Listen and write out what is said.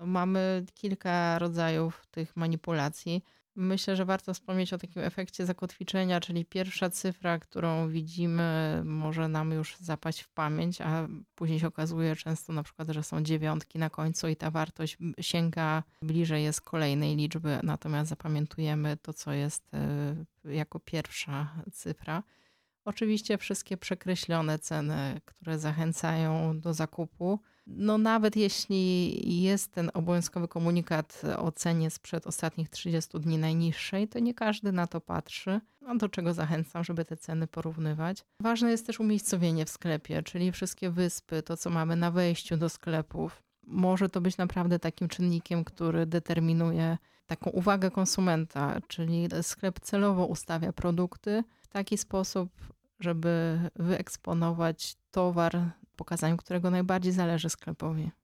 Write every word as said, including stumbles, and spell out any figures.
Mamy kilka rodzajów tych manipulacji. Myślę, że warto wspomnieć o takim efekcie zakotwiczenia, czyli pierwsza cyfra, którą widzimy, może nam już zapaść w pamięć, a później się okazuje często na przykład, że są dziewiątki na końcu i ta wartość m- sięga bliżej jest kolejnej liczby, natomiast zapamiętujemy to, co jest y, jako pierwsza cyfra. Oczywiście wszystkie przekreślone ceny, które zachęcają do zakupu. No nawet jeśli jest ten obowiązkowy komunikat o cenie sprzed ostatnich trzydziestu dni najniższej, to nie każdy na to patrzy. No do czego zachęcam, żeby te ceny porównywać. Ważne jest też umiejscowienie w sklepie, czyli wszystkie wyspy, to co mamy na wejściu do sklepów. Może to być naprawdę takim czynnikiem, który determinuje taką uwagę konsumenta, czyli sklep celowo ustawia produkty w taki sposób, żeby wyeksponować towar, pokazaniu którego najbardziej zależy sklepowi.